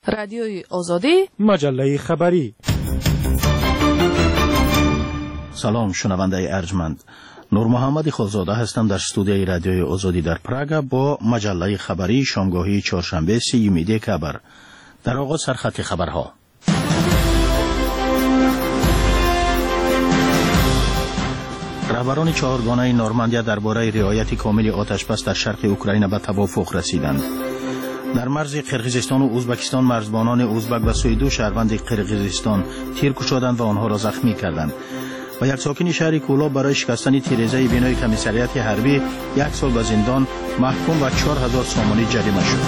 رادیوی آزادی، مجله خبری. سلام شنونده ارجمند، نور محمد خالزاده هستم در استودیوی رادیوی آزادی در پراگ با مجله خبری شامگاهی چهارشنبه 3 دکبر. در آغاز سرخط خبرها. رهبران چهارگانه نورماندیا درباره رعایت کامل آتشبس در شرق اوکراین به توافق رسیدند. در مرز قرقیزستان و ازبکستان مرزبانان ازبک و سوی دو شهروند قرقیزستان تیر کشیدند و آنها را زخمی کردند. و یک ساکن شهر کولاب برای شکستن تیره‌زای بنای کمیسریات حربی 1 سال به زندان محکوم و 4000 سومانی جریمه شد.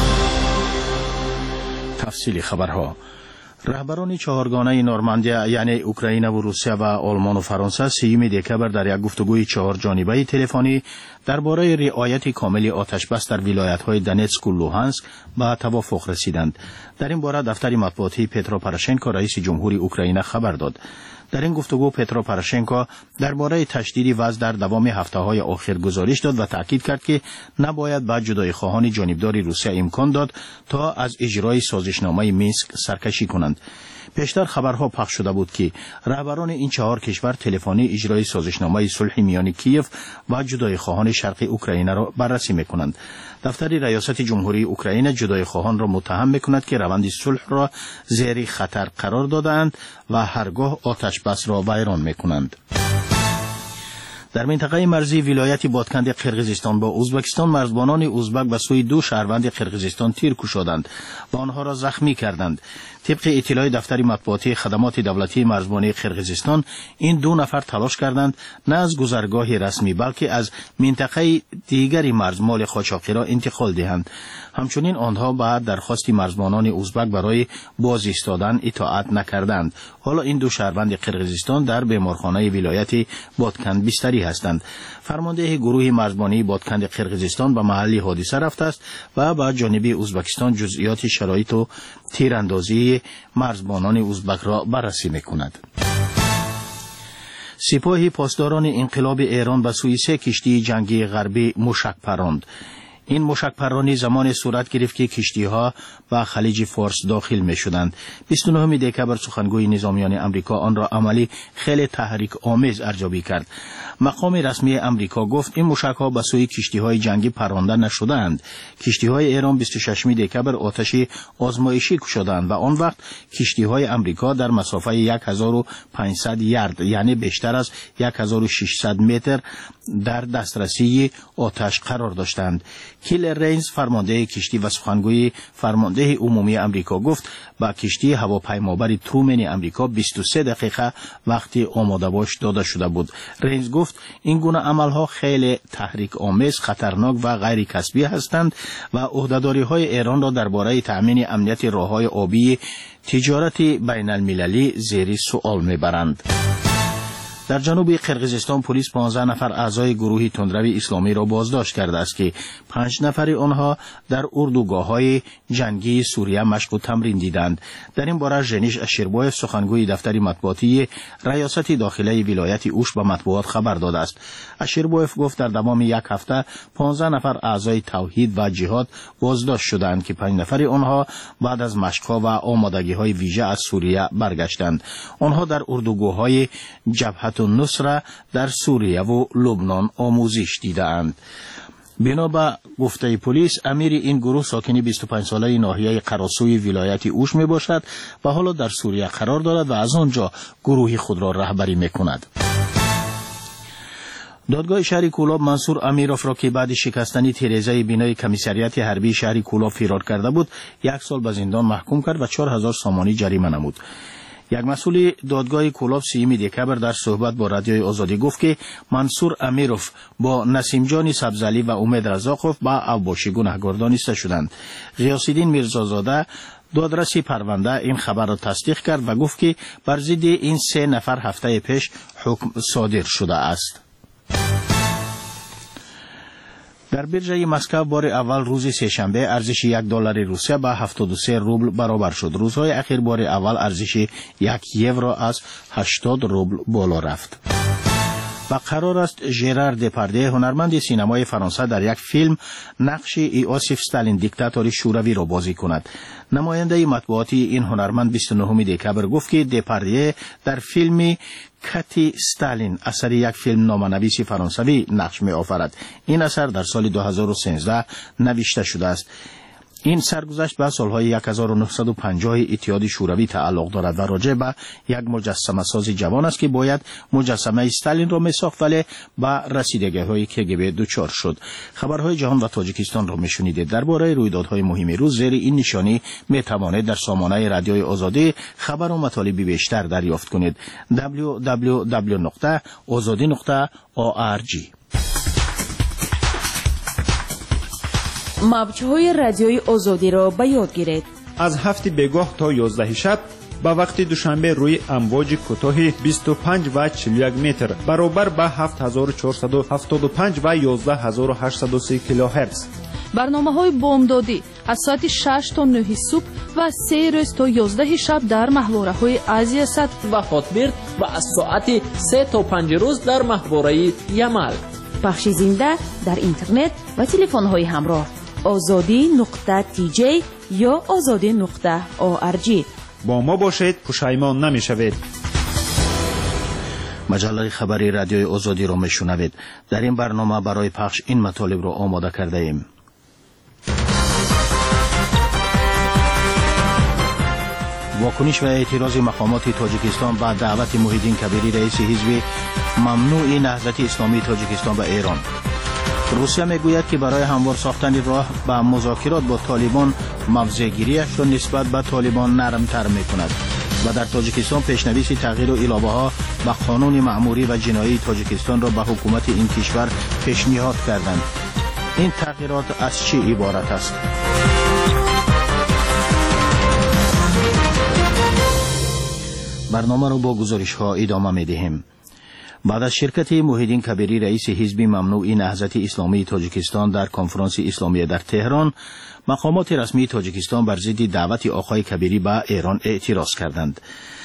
تفصیل خبرها. رهبران چهارگانه نورماندیا یعنی اوکراین و روسیه و آلمان و فرانسه 3 دکبر در یک گفتگوی 4 جانبه تلفنی درباره رعایت کامل آتشبس در ولایت‌های دونتسک و لوهانسک به توافق رسیدند. در این باره دفتر مطبوعاتی پترو پروشنکو رئیس جمهوری اوکراین خبر داد. در این گفتگو پترو پروشنکو درباره تشدید وضع در دوام هفته‌های آخر گزارش داد و تاکید کرد که نباید به جدایی خواهان جانبدار روسیه امکان داد تا از اجرای سازشنامه مینسک سرکشی کنند. پیشتر خبرها پخش شده بود که رهبران این 4 کشور تلفنی اجرای سازشنامه صلح میان کیف و جدایی خواهان شرق اوکراین را بررسی میکنند. دفتر ریاست جمهوری اوکراین جدایی خواهان را متهم میکند که روند صلح را زیر خطر قرار دادند و هرگاه آتش بس را ویران میکنند. در منطقه مرزی ولایت بادکند قرقیزستان با ازبکستان مرزبانان ازبک به سوی دو شهروند قرقیزستان تیر کشیدند و آنها را زخمی کردند. طبق اطلاع دفتر مطبوعاتی خدمات دولتی مرزبانی قرقیزستان این 2 نفر تلاش کردند نه از گذرگاه رسمی بلکه از منطقه دیگری مرز مال قاچاقی را انتقال دهند. همچنین آنها به درخواست مرزبانان ازبک برای باز ایستادن اطاعت نکردند. حالا این 2 شهروند قرقیزستان در بیمارخانه ولایت بادکند بستری هستند. فرمانده گروه مرزبانی بادکند قرقیزستان به محل حادثه رفته است و به جانب ازبکستان جزئیات شرایط و تیراندازی مرزبانان ازبک را بررسی می‌کند. سپاه پاسداران انقلاب ایران به سوی 3 کشتی جنگی غربی موشک پراند. این موشک پرانی زمان صورت گرفت که کشتی‌ها به خلیج فارس داخل می‌شدند. 29 دکبر سخنگوی نظامیان امریکا آن را عملی خیلی تحریک آمیز ارزیابی کرد. مقام رسمی امریکا گفت این موشک‌ها به سوی کشتی‌های جنگی پرانده نشدند. کشتی‌های ایران 26 دکبر آتش آزمایشی کشیدند و آن وقت کشتی‌های امریکا در مسافت 1500 یارد یعنی بیشتر از 1600 متر در دسترسی آتش قرار داشتند. کیلر رینز فرمانده کشتی و سخنگوی فرمانده عمومی امریکا گفت با کشتی هواپیمابر ترومن امریکا 23 دقیقه وقتی آماده باش داده شده بود. رینز گفت این گونه عملها خیلی تحریک آمیز، خطرناک و غیر کسبی هستند و عهده‌داری‌های ایران را درباره تأمین امنیت راه‌های آبی تجارت بین المللی زیر سوال میبرند. در جنوب قرقیزستان پلیس 15 نفر اعضای گروه تندروی اسلامی را بازداشت کرده است که 5 نفر آنها در اردوگاه‌های جنگی سوریه مشق و تمرین دیدند. در این باره ژنیش اشیربایف سخنگوی دفتر مطبوعاتی ریاست داخلی ولایت اوش به مطبوعات خبر داده است. اشیربایف گفت در تمام 1 هفته 15 نفر اعضای توحید و جهاد بازداشت شدند که 5 نفر آنها بعد از مشق‌ها و آمادگی‌های ویژه از سوریه برگشتند. آنها در اردوگاه‌های جبهت النصره در سوریه و لبنان آموزش دیدند. بنا به گفته پلیس امیر این گروه ساکن 25 ساله ناحیه قراسوی ولایت اوش می باشد و حالا در سوریه قرار دارد و از آنجا گروه خود را رهبری می کند. دادگاه شهر کولاب منصور امیروف را که بعد شکستن تیره‌زای بنای کمیسریات حربی شهر کولاب فرار کرده بود 1 سال به زندان محکوم کرد و 4000 سومانی جریمه نمود. یک مسئول دادگاه کولاب 3 دکبر در صحبت با رادیوی آزادی گفت که منصور امیروف با نسیم جان سبزعلی و امید رزاقوف با اوباشی گناهکار دانسته شدند. غیاث‌الدین میرزازاده دادرسی پرونده این خبر را تصدیق کرد و گفت که بر ضد این 3 نفر هفته پیش حکم صادر شده است. در برجه مسکو بار اول روز سه‌شنبه ارزش $1 روسیه به 73 روبل برابر شد. روزهای اخیر بار اول ارزش 1 یورو از 80 روبل بالا رفت. و قرار است ژرار دپارده هنرمند سینمای فرانسه در یک فیلم نقش ایوسیف استالین دیکتاتور شوروی را بازی کند. نماینده مطبوعاتی این هنرمند 29 دکبر گفت که دپارده در فیلم کتی استالین اثر یک فیلم نامه‌نویس فرانسوی نقش می‌آورد. این اثر در سال 2013 نوشته شده است. این سرگذشت به سالهای 1950 اتحاد شوروی تعلق دارد و راجع به یک مجسمه ساز جوان است که باید مجسمه استالین را میساخت ولی به رسیدگی‌های KGB دچار شد. خبرهای جهان و تاجیکستان را میشنیدید. درباره رویدادهای مهم روز زیر این نشانی میتوانید در سامانه رادیوی آزادی خبر و مطالب بیشتر دریافت کنید. www.azadi.org. موج‌های رادیوی آزادی را به یاد گیرید. از 7 بگاه تا 11 شب به وقت دوشنبه روی امواج کوتاه 25 و 41 متر برابر به 7475 و 11803 کیلوهرتز. برنامه‌های بامدادی از ساعت 6 تا 9 صبح و 3 روز تا 11 شب در محوره‌های آسیا صد و خاطبرد و از ساعت 3 تا 5 روز در محوره یمل. پخش زنده در اینترنت و تلفن‌های همراه azadi.tj یا azadi.org. با ما باشید، پشیمان نمی‌شوید. مجله خبری رادیوی آزادی را میشنوید. در این برنامه برای پخش این مطالب را آماده کرده ایم. واکنش و اعتراض مقامات تاجیکستان بعد دعوت محیدین کبیری رئیس حزب ممنوع نهضت اسلامی تاجیکستان به ایران. روسیه میگوید که برای هموار ساختن راه به مذاکرات با طالبان موضع‌گیری‌اش را نسبت به طالبان نرم‌تر می‌کند و در تاجیکستان پیشنویس تغییر و علاوه‌ها به قانون مأموری و جنایی تاجیکستان را به حکومت این کشور پیشنهاد کردند. این تغییرات از چه عبارت است؟ برنامه را با گزارش‌ها ادامه می‌دهیم. بعد از شرکت محیدین کبیری رئیس حزب ممنوع نهضت اسلامی تاجیکستان در کنفرانس اسلامی در تهران، مقامات رسمی تاجیکستان بر ضد دعوت آقای کبیری به ایران اعتراض کردند.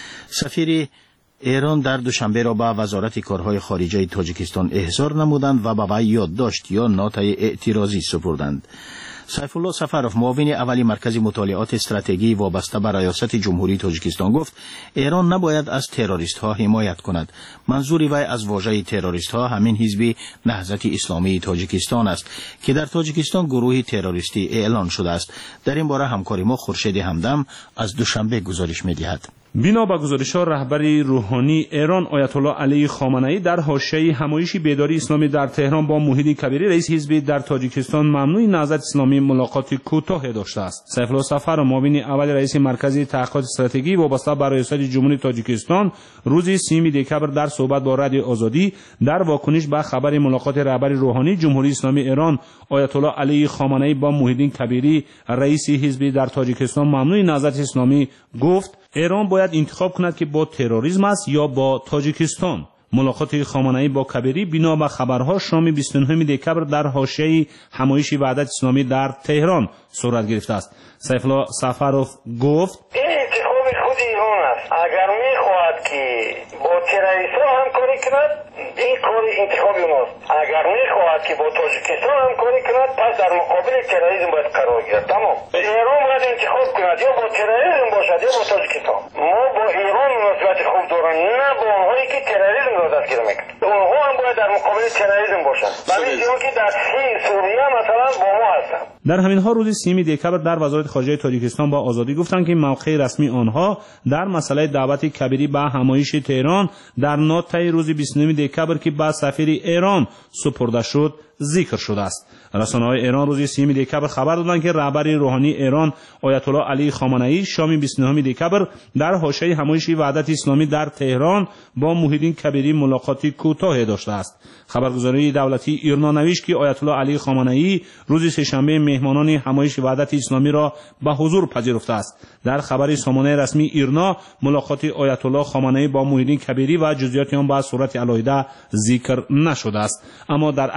سفیر ایران در دوشنبه را به وزارت کارهای خارجه تاجیکستان احضار نمودند و به وی یادداشت یا نوتای اعتراضی سپردند. سیف الله سفروف، معاون اول مرکز مطالعات استراتژی وابسته به ریاست جمهوری تاجیکستان، گفت ایران نباید از تروریست ها حمایت کند. منظور وی از واژه تروریست ها همین حزب نهضت اسلامی تاجیکستان است که در تاجیکستان گروهی تروریستی اعلان شده است. در این باره همکار ما خورشید همدم از دوشنبه گزارش می‌دهد. بنا به گزارش‌ها رهبر روحانی ایران آیت الله علی خامنه‌ای در حاشیه همایش بیداری اسلامی در تهران با محیدین کبیری رئیس حزب در تاجیکستان ممنوع نهضت اسلامی ملاقات کوتاه داشته است. سیف الله سفر، معاون اول رئیس مرکز تحقیقات استراتژی وابسته به ریاست جمهوری تاجیکستان، روز 30 دکبر در صحبت با رادیو آزادی در واکنش به خبر ملاقات رهبر روحانی جمهوری اسلامی ایران آیت الله علی خامنه‌ای با محیدین کبیری رئیس حزب در تاجیکستان ممنوع نهضت اسلامی گفت ایران باید انتخاب کند که با تروریسم است یا با تاجیکستان. ملاقات خامنه‌ای با کبیری بنا به خبرها شام 29 دکبر در حاشیه همایش وحدت اسلامی در تهران صورت گرفته است. سیف الله سفروف گفت این انتخاب خود ایران است. اگر می‌خواهد که با تروریستان همکاری کند، این کار انتخاب اوناست. اگر می‌خواهد که با تاجیکستان همکاری کند، پس در مقابل تروریسم باید قرار گیرد. تمام. ایران باید انتخاب کند یا با تروریسم باشد یا با تاجیکستان. ما با ایران مناسبت خوب داریم، نه با اونهایی که تروریسم را دستگیر میکنند. اونها هم باید در مقابل تروریسم باشند. ولی چون که در سوریه مثلا با ما هستند. در همین ها روز 30 دکبر در وزارت خارجه تاجیکستان با آزادی گفتند که موقع رسمی آنها در مسئله دعوت کبیری به همایش تهران در نوت‌های روز 29 دکبر که به سفیر ایران سپرده شد ذکر شده است. رسانه‌های ایران روز 30 دکبر خبر دادند که رهبر روحانی ایران آیت الله علی خامنه‌ای شام 29 دکبر در حاشیه همایش وحدت اسلامی در تهران با محیدین کبیری ملاقاتی کوتاه داشته است. خبرگزاری دولتی ایرنا نوشت که آیت الله علی خامنه‌ای روز سه‌شنبه مهمانان همایش وحدت اسلامی را به حضور پذیرفته است. در خبر سامانه رسمی ایرنا ملاقات آیت الله خامنه‌ای با محیدین کبیری و جزئیات آن به صورت علیحده ذکر نشده است. اما در عکسی که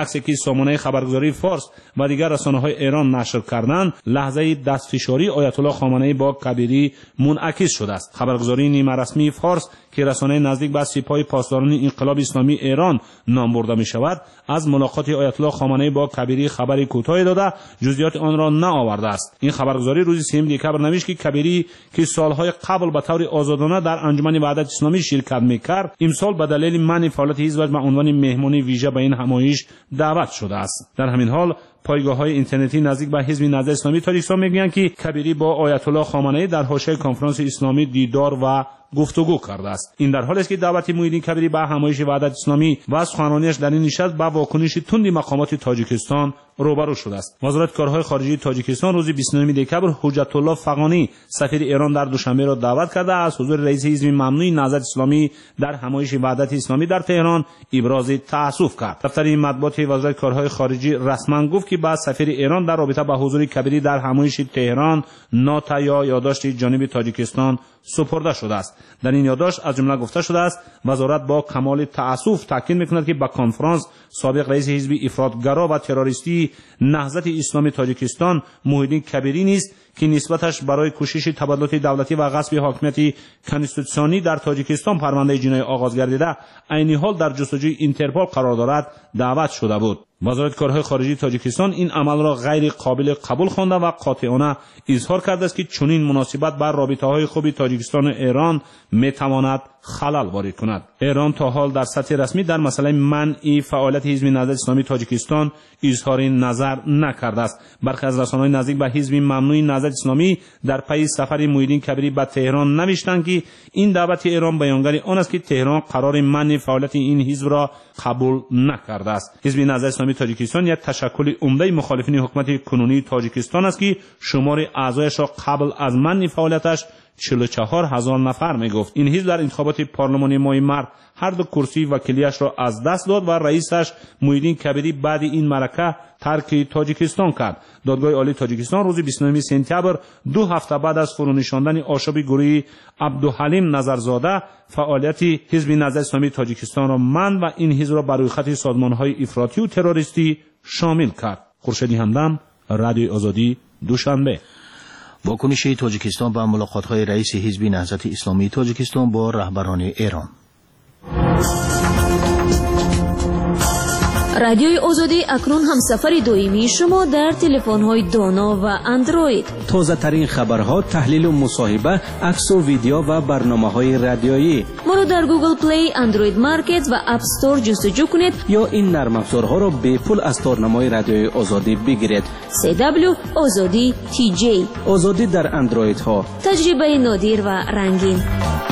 سامانه خبرگزاری فارس و دیگر رسانه‌های ایران نشر کردند، لحظه دستفشاری آیت الله خامنه‌ای با کبیری منعکس شده است. خبرگزاری نیمه رسمی فارس که رسانه نزدیک به سپاه پاسداران انقلاب اسلامی ایران نام برده می شود، از ملاقات آیت الله خامنه‌ای با کبیری خبری کوتاهی داده جزئیات آن را نآورده است. این خبرگزاری روز 3 دکبر نوشت که کبیری که سالهای قبل به طور آزادانه در انجمن وحدت اسلامی شرکت می‌کرد، امسال به دلیل منع فعالیت حزبش به عنوان مهمان ویژه به این همایش دعوت شده است. در همین حال پایگاه‌های اینترنتی نزدیک به حزب نهضت اسلامی تاجیکستان می‌گویند که کبیری با آیت الله خامنه‌ای در حاشیه کنفرانس اسلامی دیدار و گفتگو کرده است. این در حالی است که دعوت محیدین کبیری به همایش وحدت اسلامی و سخنرانیش در این نشست با واکنش تند مقامات تاجیکستان روبرو شده است. وزارت کارهای خارجه تاجیکستان روز 29 دکبر حجت الله فغانی سفیر ایران در دوشنبه را دعوت کرده از حضور رئیس حزب ممنوع نهضت اسلامی در همایش وحدت اسلامی در تهران ابراز تأسف کرد. دفتر مطبوعات وزارت کارهای خارجه رسما گفت که با سفیر ایران در رابطه با حضور کبیری در همایش تهران نوت یا یادداشت جانب تاجیکستان سپرده شده است. در این یادداشت از جمله گفته شده است وزارت با کمال تأسف تاکید می‌کند که با کنفرانس سابق رئیس حزب افراطگرا و تروریستی نهضت اسلامی تاجیکستان محیدین کبیری نیست که نسبتش برای کوشش تبادلات دولتی و غصب حاکمیت کنستیتوسیونی در تاجیکستان پرونده جنایی آغاز گردیده عین حال در جستجوی اینترپل قرار دارد دعوت شده بود. وزارت کارهای خارجه تاجیکستان این عمل را غیر قابل قبول خوانده و قاطعانه اظهار کرده است که چنین مناسبت بر رابطه‌های خوب تاجیکستان و ایران میتواند خلل وارد کند. ایران تا حال در سطح رسمی در مسئله منع فعالیت حزب نهضت اسلامی تاجیکستان اظهار نظر نکرده است. برخی از رسانه‌های نزدیک به حزب ممنوع نهضت اسلامی در پی سفر محیدین کبیری به تهران نوشتند که این دعوت ایران بیانگر آن است که تهران قرار منع فعالیت این حزب را قبول نکرده است. حزب نهضت اسلامی تاجیکستان یک تشکل عمده مخالفین حکومت کنونی تاجیکستان است که شمار اعضایش را قبل از منع فعالیتش 44,000 نفر میگفت. این حزب در انتخابات پارلمانی ماه مارس هر دو کرسی وکیلیش را از دست داد و رئیسش محیدین کبیری بعد این معرکه ترک تاجیکستان کرد. دادگاه عالی تاجیکستان روز 29 سپتامبر 2 هفته بعد از فرونشاندن آشوب گروهی عبدالحلیم نظرزاده فعالیت حزب نهضت اسلامی تاجیکستان را منع و این حزب را بر روی خط سازمان‌های افراطی و تروریستی شامل کرد. خورشیدی همدم، رادیو آزادی، دوشنبه. واکنش تاجیکستان به ملاقات‌های رئیس حزب نهضت اسلامی تاجیکستان با رهبران ایران. رادیوی آزادی اکنون همسفر دائمی شما در تلفن‌های دانا و اندروید. تازه ترین خبرها، تحلیل و مصاحبه، عکس و ویدیو و برنامه‌های رادیویی. ما را در گوگل پلی، اندروید مارکت و اپ استور جستجو کنید یا این نرم افزارها را به پول از تارنمای رادیوی آزادی بگیرید. CW آزادی TJ. آزادی در اندروید ها. تجربه نادر و رنگین.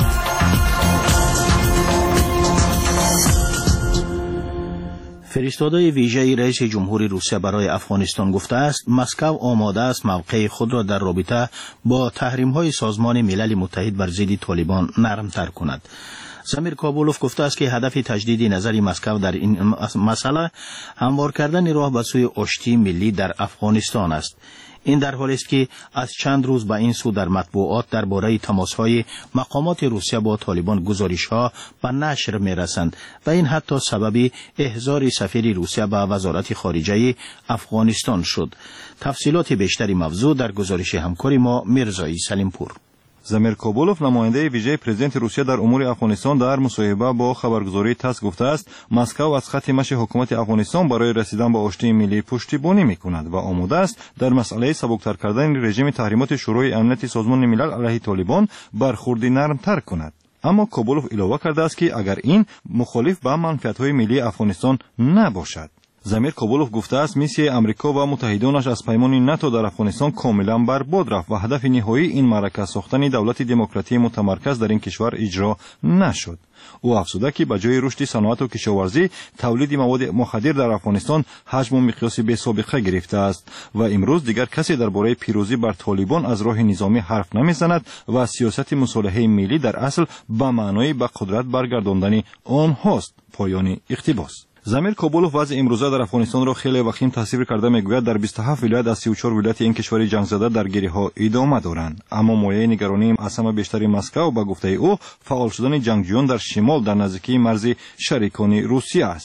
فرستادای ویژه رئیس جمهوری روسیه برای افغانستان گفته است مسکو آماده است موقع خود را در رابطه با تحریم‌های سازمان ملل متحد بر ضد طالبان نرم‌تر کند. زمیر کابولوف گفته است که هدف تجدید نظر مسکو در این مسئله هموار کردن راه به سوی آشتی ملی در افغانستان است. این در حالی است که از چند روز به این سو در مطبوعات درباره تماس‌های مقامات روسیه با طالبان گزارش‌ها به نشر می‌رسند و این حتی سبب احضار سفیر روسیه به وزارت خارجه افغانستان شد. تفصیلات بیشتری موضوع در گزارش همکار ما میرزایی سلیمپور. زمیر کابولوف نماینده ویژه پرزیدنت روسیه در امور افغانستان در مصاحبه با خبرگزاری تاس گفته است مسکو از خط مشی حکومت افغانستان برای رسیدن به آشتی ملی پشتیبانی می‌کند و آماده است در مسئله سبکتر کردن رژیم تحریمات شورای امنیت سازمان ملل علیه طالبان برخوردی نرمتر کند. اما کابولوف علاوه کرده است که اگر این مخالف با منفعت‌های ملی افغانستان نباشد. زمیر کابولوف گفته است میسیه امریکا و متحدانش از پیمان ناتو در افغانستان کاملا برباد رفت و هدف نهایی این معرکه ساختن دولت دموکراتی متمرکز در این کشور اجرا نشد. او افزوده که به جای رشد صنعت و کشاورزی تولید مواد مخدر در افغانستان حجم و مقیاس بی‌سابقه گرفته است و امروز دیگر کسی درباره پیروزی بر طالبان از راه نظامی حرف نمیزند و سیاست مصالحه ملی در اصل به معنای به قدرت برگرداندن آنهاست. پایان اقتباس. زمیر کابولوف وضع امروزه در افغانستان را خیلی وخیم تصویر کرده میگوید در 27 ولایت از 34 ولایت این کشور جنگ زده درگیری‌ها ادامه دارند، اما مایه نگرانی از همه بیشتر مسکو با گفته او فعال شدن جنگجویان در شمال در نزدیکی مرز شریکان روسیه است.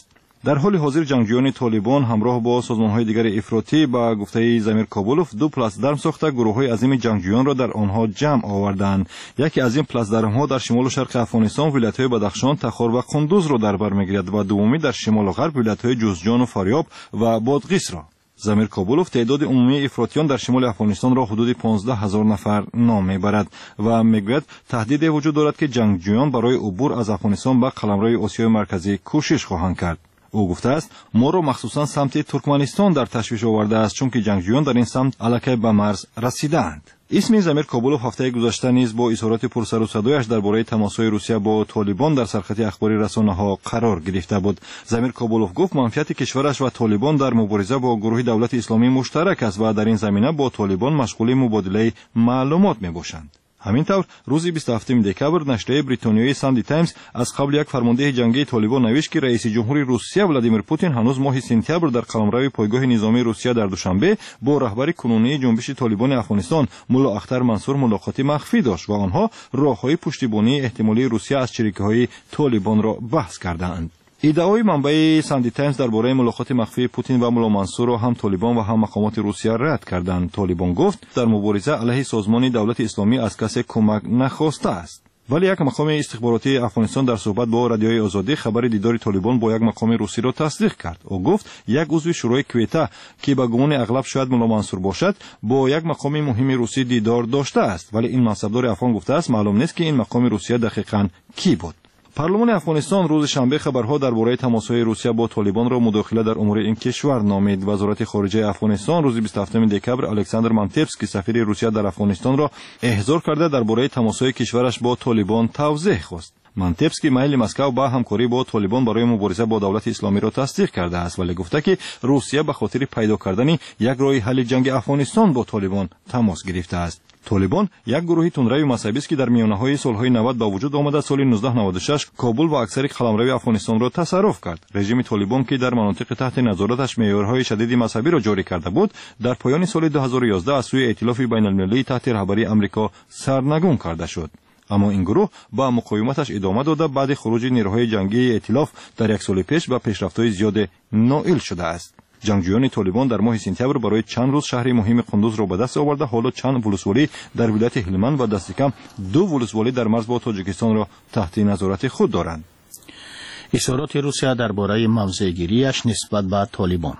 در حال حاضر جنگجویان طالبان همراه با سازمان‌های دیگر افراطی با گفته زمیر کابولوف 2 پلاسدرم ساخته گروه‌های عظیم جنگجویان را در آنها جمع آوردند. یکی از این پلاسدرم‌ها در شمال و شرق افغانستان ولایت‌های بدخشان، تخار و قندوز را در بر می‌گیرد و دومی در شمال و غرب ولایت‌های جوزجان و فاریاب و بادغیس را. زمیر کابولوف تعداد عمومی افراطیان در شمال افغانستان را حدود 15000 نفر نام میبرد و میگوید تهدید وجود دارد که جنگجویان برای عبور از افغانستان به قلمروی آسیای مرکزی کوشش خواهند کرد. او گفته است ما را مخصوصا سمت ترکمنستان در تشویش آورده است چون که جنگجویان در این سمت الکی به مرز رسیدند. اسم زمیر کابولوف هفته گذشته نیز با اظهارات پرسر و صدایش درباره تماس‌های روسیه با طالبان در سرخط اخباری رسانه‌ها قرار گرفته بود. زمیر کابولوف گفت منفعت کشورش و طالبان در مبارزه با گروه دولت اسلامی مشترک است و در این زمینه با طالبان مشغول مبادله معلومات میباشند. همینطور روز 27 دکبر نشریه بریتانیایی ساندی تایمز از قبل یک فرمانده جنگی طالبان نوشت که رئیس جمهوری روسیه ولادیمیر پوتین هنوز ماه سپتامبر در قلمرو پایگاه نظامی روسیه در دوشنبه با رهبر کنونی جنبش طالبان افغانستان مولا اختر منصور ملاقاتی مخفی داشت و آنها راههای پشتیبانی احتمالی روسیه از چریکی‌های طالبان را بحث کردند. ادعای منبع ساندی تایمز درباره ملاقات مخفی پوتین و مولا منصور را هم طالبان و هم مقامات روسیه رد کردند. طالبان گفت در مبارزه علیه سازمان دولت اسلامی از کسی کمک نخواسته است. ولی یک مقام استخباراتی افغانستان در صحبت با رادیوی آزادی خبر دیدار طالبان با یک مقام روسی را تصدیق کرد. او گفت یک عضو شورای کویته که به گمان اغلب شاید مولا منصور باشد با یک مقام مهم روسی دیدار داشته است، ولی این منصبدار افغان گفته است معلوم نیست که این مقام روسی دقیقاً کی بود. پارلمان افغانستان روز شنبه خبرها درباره تماس‌های روسیه با طالبان را مداخله در امور این کشور نامید. وزارت خارجه افغانستان روز 27 دکبر الکساندر مانتفسکی سفیر روسیه در افغانستان را احضار کرده درباره تماس‌های کشورش با طالبان توضیح خواست. مانتفسکی میل مسکو با همکاری با طالبان برای مبارزه با دولت اسلامی را تصدیق کرده است، ولی گفته که روسیه به خاطر پیدا کردن یک راه حل جنگ افغانستان با طالبان تماس گرفته است. طالبان یک گروه تندروی مذهبی است که در میانه‌های سال‌های 90 با وجود آمده سال 1996 کابل و اکثر قلمروی افغانستان را تصرف کرد. رژیم طالبان که در مناطق تحت نظارتش معیارهای شدید مذهبی را جاری کرده بود، در پایان سال 2011 از سوی ائتلاف بین‌المللی تحت رهبری آمریکا سرنگون کرده شد. اما این گروه با مقاومتش ادامه داده بعد خروج نیروهای جنگی ائتلاف در یک سال پیش به پیشرفت‌های زیاد نائل شده است. جنگجویان طالبان در ماه سپتامبر برای چند روز شهر مهم قندوز را به دست آورده، حالا چند ولسوالی در ولایت هلمند و دست کم 2 ولسوالی در مرز با تاجیکستان را تحت نظارت خود دارند. اظهارات روسیه درباره موضع‌گیری‌اش نسبت به طالبان.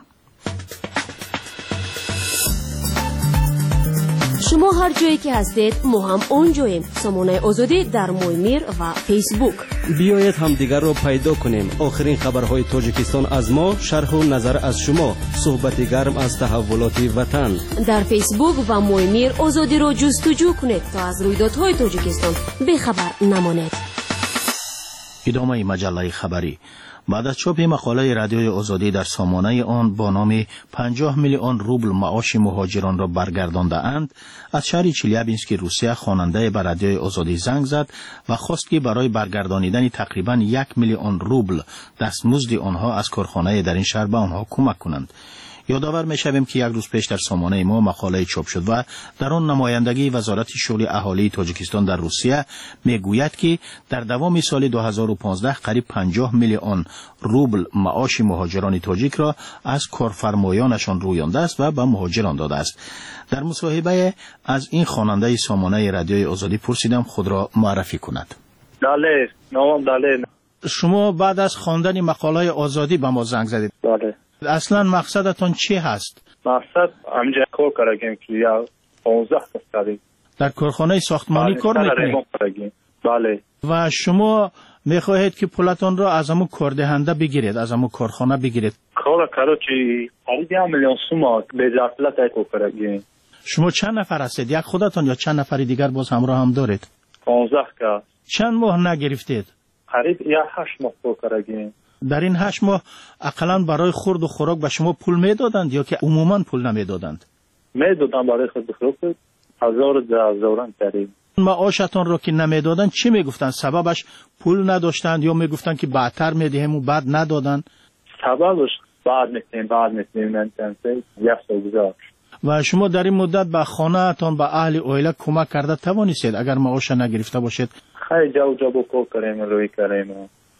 شما هر جایی که هستید ما هم اونجاییم. سامانه آزادی در مویمیر و فیسبوک. بیایید همدیگر را پیدا کنیم. آخرین خبرهای تاجیکستان از ما، شرح و نظر از شما، صحبت گرم از تحولات وطن. در فیسبوک و مویمیر آزادی را جستجو کنید تا از رویدادهای تاجیکستان بی‌خبر نمانید. ادامه مجله خبری. بعد از چاپ مقاله رادیوی آزادی در سامانه آن با نام 50 میلیون روبل معاش مهاجران را برگردانده اند، از شهر چلیابینسک روسیه خواننده به رادیوی آزادی زنگ زد و خواست که برای برگردانیدن تقریبا 1 میلیون روبل دستمزد آنها از کارخانه در این شهر به آنها کمک کنند. یادآور می‌شویم که یک روز پیش در سامانه ما مقاله چاپ شد و در آن نمایندگی وزارت شغل اهالی تاجیکستان در روسیه میگوید که در دوام سال 2015 قریب 50 میلیون روبل معاش مهاجران تاجیک را از کارفرمایانشان رویانده است و به مهاجران داده است. در مصاحبه از این خواننده سامانه رادیوی آزادی پرسیدم خود را معرفی کند. بله، نام بله. شما بعد از خواندن مقاله آزادی به ما زنگ زدید. بله. اصلا مقصدتون چی هست؟ مقصد همینجا کار کردیم که یا 15 سالی در کارخانه ساختمانی کار میکنید؟ بله. و شما میخواهید که پولتون را از همون کاردهنده بگیرید، از همون کارخانه بگیرید؟ کار کردو چی قریب 1 میلیون سوم به ضرورت کار کردیم. شما چند نفر هستید؟ یک خودتون یا چند نفری دیگر باز همراه هم دارید؟ 15 که. چند ماه نگرفتید؟ قریب 8 ماه کار کردیم. در این 8 ماه اقلا برای خورد و خوراک به شما پول میدادند یا که عموما پول نمیدادند؟ میدادند برای خورد و خوراک 1000 تقریبا. معاشتون رو که نمیدادند چی میگفتند؟ سببش پول نداشتند یا میگفتند که بعدتر میدهیم و بعد ندادند؟ سببش بعد میتونیم من تنسید 1 سال گذشت. و شما در این مدت به خانه‌تان به اهل عائله کمک کرده توانستید اگر معاش نگرفته باشید؟ خیلی جا با کار کردیم روی کردیم.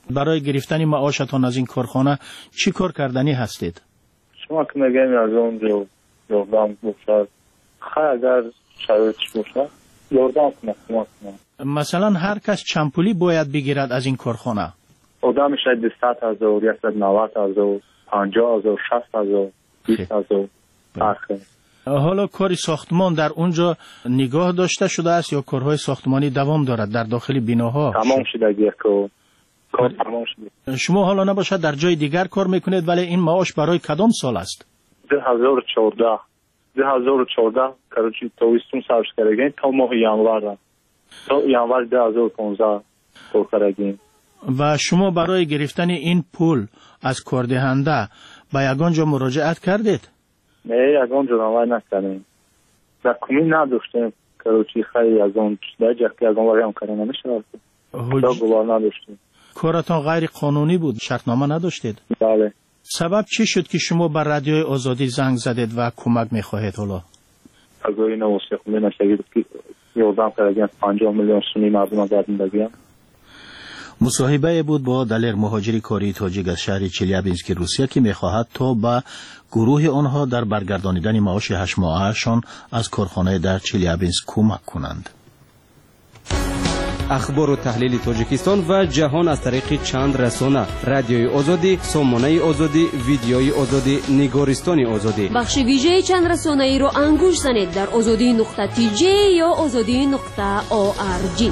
برای گرفتن معاشتان از این کارخانه چی کار کردنی هستید؟ شما که میگیم از اونجا یاردم باشد، خیلی اگر شرایطش باشد یاردم کنه، کمک کنه. مثلا هر کس چند پولی باید بگیرد از این کارخانه؟ آدم شاید 200,000 190,000 50,000 60,000 20,000 فرقه. حالا کار ساختمان در اونجا نگاه داشته شده است یا کارهای ساختمانی دوام دارد در داخل بیناها؟ تمام شده کار تمام شده. شما حالا نباشد در جای دیگر کار میکنید ولی این معاش برای کدام سال است؟ 2014 کراچی تاویستون سرش کردیم تا ماه ینور تا ینور 2015 کار کردیم. و شما برای گرفتن این پول از کاردهنده به یگان جا مراجعت کردید؟ نه یگان جا نمای نکردیم. در کمین نداشتیم. کراچی خیلی یگان در جهتی یگان وری هم کردن نمیشه. تا گوار نداشتیم. کارتان غیر قانونی بود؟ شرطنامه نداشتید؟ بله. سبب چی شد که شما بر رادیوی آزادی زنگ زدید و کمک میخواهید حالا؟ از این واسه خونه نشگید که یادم کردیم 50 میلیون سونی مردم دادن بگیم. مصاحبه بود با دلیر مهاجری کاری تاجیک از شهر چلیابینسک روسیه که میخواهد تا به گروه آنها در برگردانیدن معاش 8 ماهه‌شان از کارخانه در چلیابینسک کمک کنند. اخبار و تحلیل تاجیکستان و جهان از طریق چند رسانه: رادیوی آزادی، سامانه آزادی، ویدیوی آزادی، نگارستان آزادی. بخش ویژه چند رسانه ای رو انگوش زنید در azadi.tj یا azadi.org.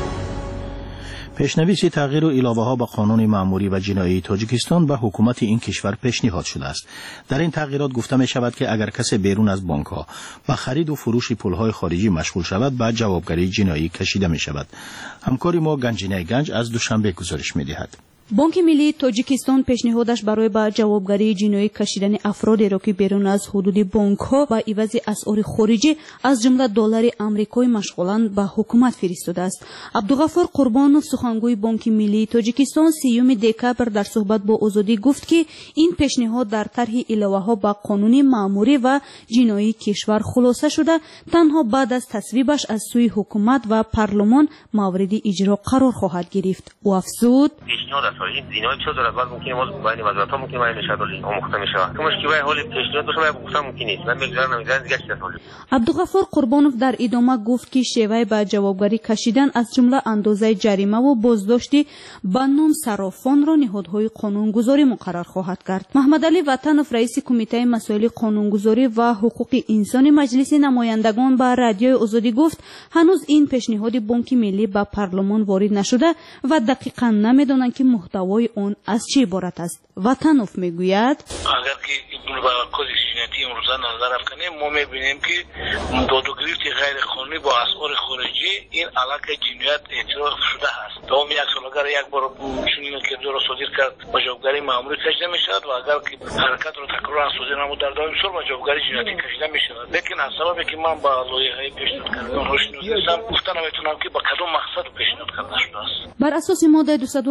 پیشنویس تغییر و علاوه ها به قانون مأموری و جنایی تاجیکستان به حکومت این کشور پیشنهاد شده است. در این تغییرات گفته می شود که اگر کسی بیرون از بانک ها به خرید و فروش پول های خارجی مشغول شود به جوابگری جنایی کشیده می شود. همکاری ما گنجینه گنج از دوشنبه گزارش می دهد. بانک ملی تاجیکستان پیشنهادش برای به جوابگری جنایی کشیدن افرادی را که بیرون از حدود بانک ها و عوض اسعار خارجی از جمله دلار آمریکایی مشغولند به حکومت فرستاده است. عبدالغفار قربانوف سخنگوی بانک ملی تاجیکستان 30 دکبر در صحبت با آزادی گفت که این پیشنهاد در طرح علاوه ها به قانون مأموری و جنایی کشور خلاصه شده تنها بعد از تصویبش از سوی حکومت و پارلمان مورد اجرا قرار خواهد گرفت. او افزود این زینای چه دارد بعد ممکنه ما باید وزارت ها ممکنه باید نشد آموخته میشه تو مشکل حال پیشنهاد بشه باید گفتم ممکن نیست من میگذارم نمیذارم دیگه چه حالی. عبدالغفار قربانوف در ادامه گفت که شیوه به جوابگری کشیدن از جمله اندازه جریمه و بازداشتی به نام صرافان را نهادهای قانونگذاری مقرر خواهد کرد. محمد علی وطنوف رئیس کمیته مسائل قانونگذاری و حقوق انسانی مجلس نمایندگان به رادیوی آزادی گفت هنوز این پیشنهاد بانک ملی به پارلمان وارد نشده و دقیقاً نمیدانند که محتوای آن از چه عبارت است. وطنوف میگوید اگر که این با کدش جنایی امروزه نظر افکنیم ما میبینیم که دادگیری غیر قانونی با اسعار خارجی این علاقه جنایت اعتراف شده است. دوم یک سال اگر یک بار چنین کردار را صادر کرد با جوابگری مأموری کشیده میشود و اگر که حرکت را تکرار صادر نمود در دائم سال با جوابگری جنایی کشیده میشود. لیکن از سببی که من با لایحه پیشنهاد کردن روشنی داشتم گفتن نمیتونم که با کدام مقصد پیشنهاد کرده شده است. بر اساس ماده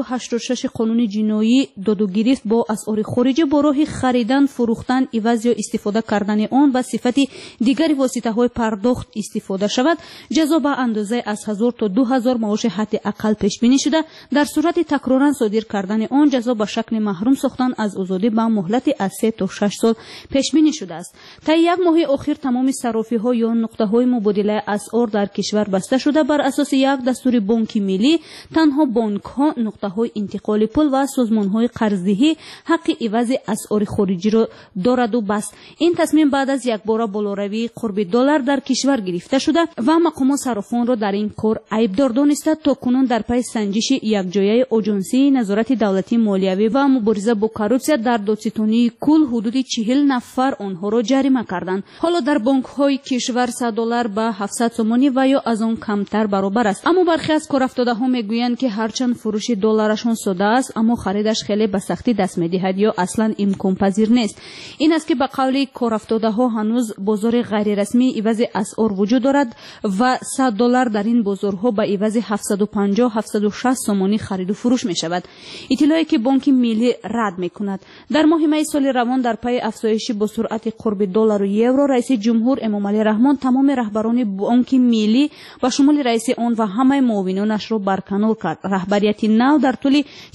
286 قانون جنایی دادگیری با اسعار خارجی با راه خریدن، فروختن، عوض یا استفاده کردن آن و صفت دیگر واسطه‌های پرداخت استفاده شود جزا به اندازه از 1000 تا 2000 معاش حد اقل پیش بینی شده. در صورت تکرارا صادر کردن آن جزا به شکل محروم ساختن از آزادی به مهلت از 3 تا 6 سال پیش بینی شده است. تا یک ماه اخیر تمام صرافی‌ها یا نقطه‌های مبادله اسعار در کشور بسته شده. بر اساس یک دستور بانک ملی تنها بانک‌ها، نقطه‌های انتقال پول و سازمان‌های قرضدهی حق عوض اسعار خارجی را دارد و بس. این تصمیم بعد از یک بار بالاروی قرب دلار در کشور گرفته شده و مقامات صرافان را در این کار عیبدار دانسته تا کنون در پی سنجش یک جایه آژانسی نظارت دولتی مالیوی و مبارزه با کورپسیا در دادستانی کل حدود 40 نفر آنها را جریمه کردند. حالا در بانک‌های کشور $100 به 700 سومانی و یا از آن کمتر برابر است. اما برخی از کارافتاده‌ها میگویند که هرچند فروش دلارشان ساده است اما خریدش خیلی به سختی دست می‌دهد یا اصلا امکان پذیر نیست. این است که به قول کارافتاده‌ها هنوز بازار غیر رسمی عوض اسعار وجود دارد و $100 در این بازارها به عوض 750 760 سومانی خرید و فروش می شود. اطلاعی که بانک ملی رد می کند. در ماه می سال روان در پی افزایش با سرعت قرب دلار و یورو رئیس جمهور امام علی رحمان تمام رهبران بانک ملی و شمول رئیس آن و همه معاونانش را برکنار کرد. رهبریت نو در طول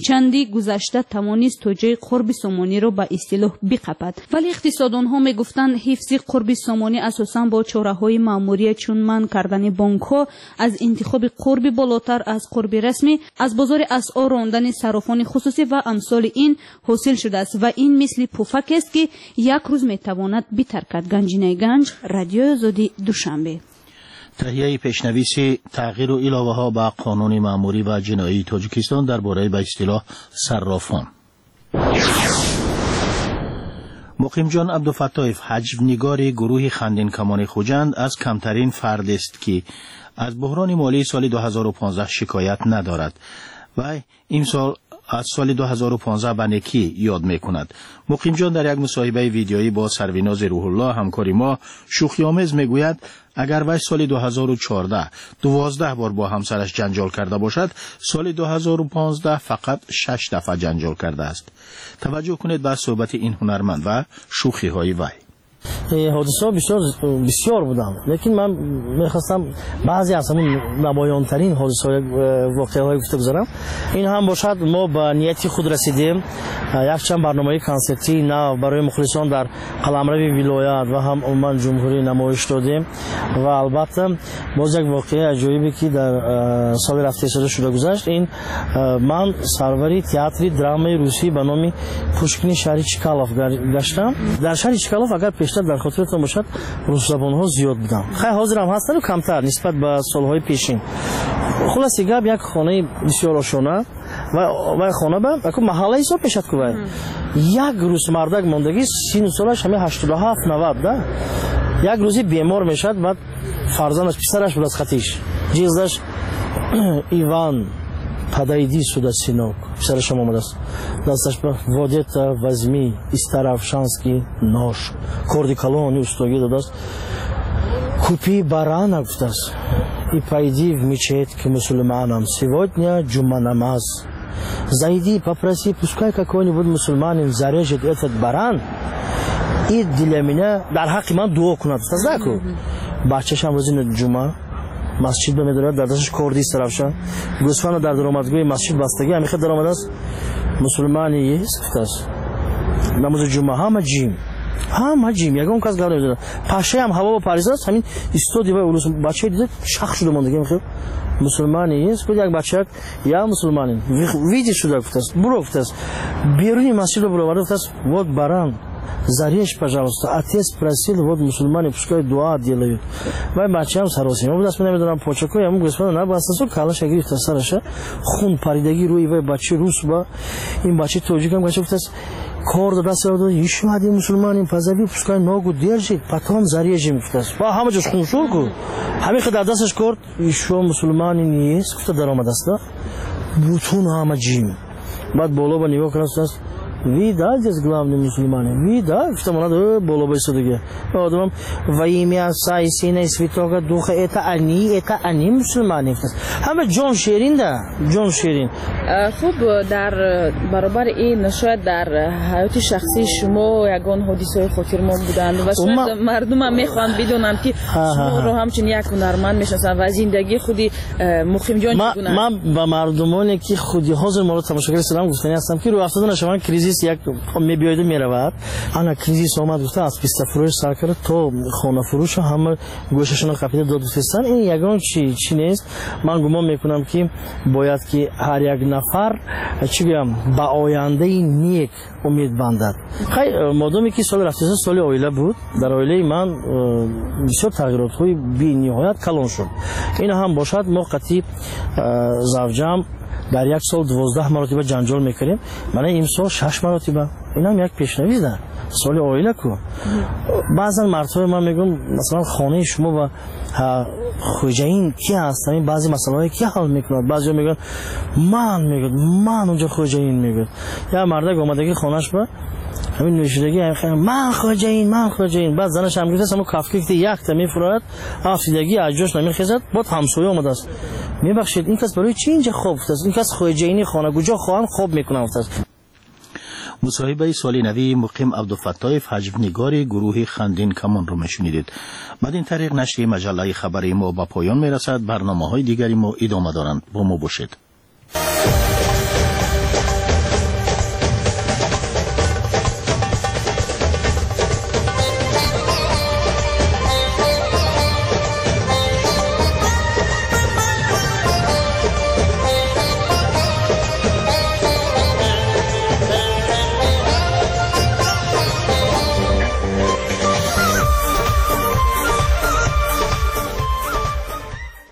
چندی گذشته توانست توجه قرب سامانی را به اصطلاح بقپد، ولی اقتصاددانها میگفتند حفظ قرب سامانی اساساً با چاره‌های مأموری چون منع کردن بانک‌ها از انتخاب قرب بالاتر از قرب رسمی، از بازار اسعار راندن صرافان خصوصی و امثال این حاصل شده است و این مثل پفک است که یک روز میتواند بترکد. گنجینه گنج، رادیو آزادی، دوشنبه. تهیه پیشنویس تغییر و علاوه ها به قانون مأموری و جنایی تاجیکستان درباره به اصطلاح صرافان. مقیم جان عبدالفتاح حجم‌نگار گروه خندین کمان خوجند از کمترین فرد است که از بحران مالی سال 2015 شکایت ندارد و امسال از سال 2015 به نکی یاد میکند. مقیم جان در یک مصاحبه ویدیویی با سرویناز روح الله همکاری ما شوخی‌آمیز میگوید اگر وی سال 2014 12 بار با همسرش جنجال کرده باشد، سال 2015 فقط 6 دفعه جنجال کرده است. توجه کنید به صحبت این هنرمند و شوخی‌های وی. حادثه بسیار بودم، لیکن من میخواستم بعضی از همون نمایان ترین حادثه های واقعه های گفته بذارم. این هم باشد ما به نیتی خود رسیدیم، یک چند برنامه کنسرتی نو برای مخلصان در قلمرو ولایت و هم عموما جمهوری نمایش دادیم و البته باز یک واقعه عجیبی که در سال رفته شده گذشت. این من سروری تئاتر درامای روسی به نام پوشکین شهر چکالوف گشتم. در شهر چکالوف اگر پیشتر در خاطرتون باشد روس زبان‌ها زیاد بودن، خیلی حاضر هم هستن و کمتر نسبت به سال‌های پیشین. خلاصه گپ یک خانه بسیار آشنا و خانه به یک محله حساب میشد که یک روز مردک ماندگی سن سالش همه 87 90 ده. یک روزی بیمار میشد، بعد فرزندش پسرش بود از خطیش جیزش ایوان پدایدی سودا سینوک پسرش هم آمده است، دستش به وادیتا وزمی استرافشانسکی نوش کردی کلونی استوگی داده است. کپی барана گفته است и пойди в мечеть к мусульманам, сегодня джума намаз. Зайди, попроси, пускай какой-нибудь мусульманин зарежет этот баран и для меня در حق من دعا کند. تذکر بچه‌ش هم روز جمعه مسجد به میدارد، در دستش کردی استرافشان گوسفند در درآمدگاه مسجد بستگی همیشه درآمد است. مسلمانی است است نماز جمعه همه جیم یگان کس گاو نمیدونه. پشه هم هوا با پاریس است، همین استودیو اولوس بچه دیده شخ شده مونده. میگه مسلمانی است که یک بچه یا مسلمانی ویدیو شده است بروفت است بیرونی مسجد برو ورد است. вот баран зарежь, пожалуйста. Отец просил, вот мусульмане пускай дуа делают. Вай бачам сароси. Мы будем нمیدونم почаку, я ему господа на бастасу калаша грифт сараша. Хун паридагӣ рӯи вай бачи рус ба ин бачи тоҷикам гашуфтас. کار دست داد ایشون هدی مسلمانیم پزوی پسکای ناگو درجید پاتون زریجی میفتست و همه جاش خونشور کو همه خد دستش کرد ایشون مسلمانی نیست گفت درآمد است بوتون همه جیم بعد بالا با نگاه کرد است вида здесь главный мусульмане вида что надо было бы сюда поэтому во имя Отца и Сына и Святого Духа это они мусульмане همه جان شیرین ده جان شیرین. خوب در برابر این شاید در حیات شخصی شما یگان حادثه‌های خاطرمان بودند و شاید مردم هم میخوان بدونن که شما رو همچنین یک هنرمند میشناسن و زندگی خودی مقیم جان چگونه. من با مردمانی که خودی حاضر مورد تماشاگر سلام گفتنی هستم که رو افتادن شما کریزیس یک میبیاید میرود. انا کریزیس اومد گفته از پیست فروش سر کرد تو خانه فروش همه گوششون قپیده داد فستن. این یگان چی نیست. من گمان میکنم که باید که هر یک نفر چی بگم با آینده نیک امید بندد. خیلی مادامی که سال رفته سال عائله بود، در عائله من بسیار تغییرات های بی نهایت کلان شد. این هم باشد ما قطعی زوجم در یک سال 12 مرتبه جنجال میکردیم، من این سال 6 مرتبه. این هم یک پیشنهاد سال عائله کو. بعضا مرتبه من میگم مثلا خانه شما و خوجین کی هستن، بعضی مسائل کی حل میکنند. بعضیا میگن من اونجا خوجین میگم. یا مردک اومده که خانهش با همین نوشیدگی من خوجین بعد زنش هم گفت همون کافی که یک تا میفراد افسردگی از جاش نمیخیزد. بعد همسایه اومده است میبخشید این کس برای چی اینجا خوب است، این کس خوجینی خانه کجا خواهم خوب میکنه است. مصاحبه سالی نوی مقیم عبدالفتاح حجم‌نگار گروه خندین کمان رو میشنیدید. بعد این طریق نشر مجله خبری ما با پایان میرسد. برنامه‌های دیگری ما ادامه دارند. با ما باشید.